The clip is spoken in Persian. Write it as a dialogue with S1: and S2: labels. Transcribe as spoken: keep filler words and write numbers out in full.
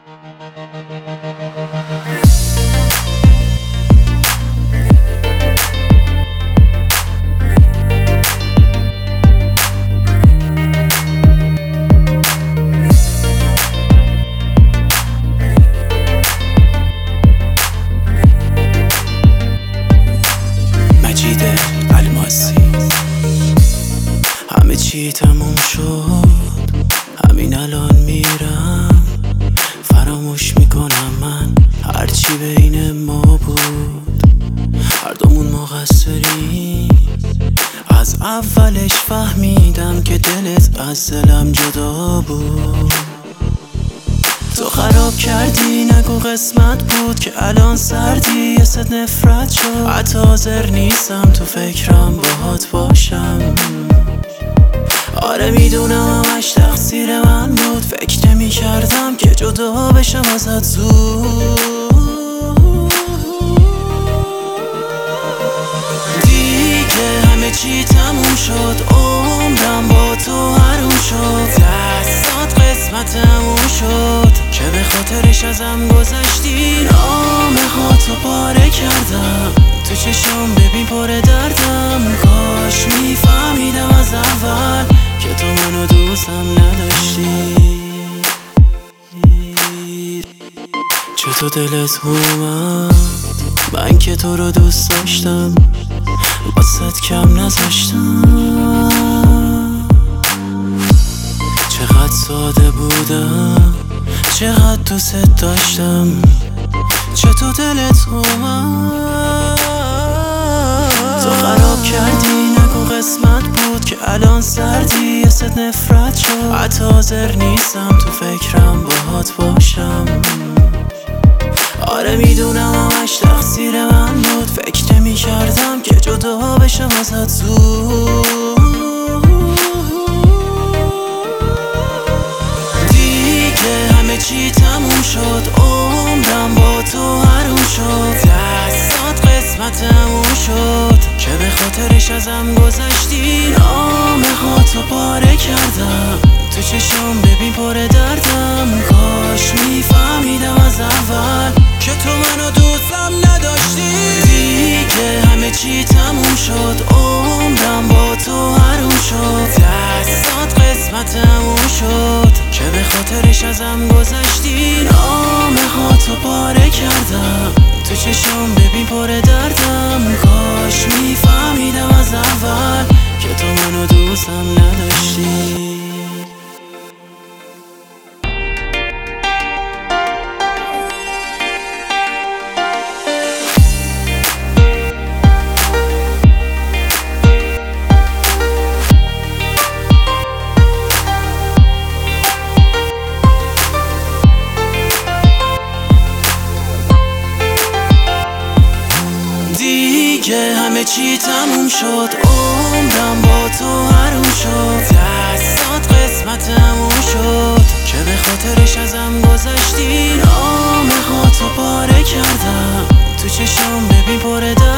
S1: مجید الماسی. همه چی تموم شد، همین الان میرم، فراموش میکنم من هرچی بین ما بود. هر دومون مقصریم، از اولش فهمیدم که دلت از دلم جدا بود. تو خراب کردی، نگو قسمت بود که الان سردی، یه ست نفرت شد. حتی حاضر نیستم تو فکرم باهات باشم. آره میدونم همش تقصیر من بود، فکر نمی کردم که جدا بشم ازت زود. دیگه همه چی تموم شد، عمرم با تو حروم شد. دستات قسمتمون شد که به خاطرش ازم گذشتی. نامه خاطو پاره کردم، تو چشم ببین پر دردم. کاش میفهمیدم از اول که تو منو دوستم نداشتی. چطور دلت اومد من که تو رو دوست داشتم، واسه کم نذاشتم. چقدر ساده بودم، چقدر دوست داشتم. چطور دلت اومد تو خراب کردی، نگو قسمت بود که الان سردی، یه ست نفرت شد. حتی حاضر نیستم تو فکرم باهات باشم. آره میدونم همش تقصیر من بود، فکر نمی کردم که جدا بشم ازت زود. دیگه همه چی تموم شد، عمرم با تو حروم شد. دستات قسمتمون شد که به خاطرش ازم گذشتی. نامه خاطو پاره کردم، تو چشم ببین پر دردم. کاش میفهمیدم از اول که تو منو دوستم نداشتی. دیگه همه چی تموم شد، عمرم با تو حروم شد. دستات قسمتمون شد که به خاطرش ازم گذشتی. نامه خاطو پاره کردم، تو چشم ببین پر دردم. کاش میفهمیدم از اول که تو منو دوستم نداشتی. دیگه همه چی تموم شد، عمرم با تو حروم شد. دستات قسمتمون شد که به خاطرش ازم گذشتی. نامه خاطو پاره کردم، تو چشم ببین پر دردم.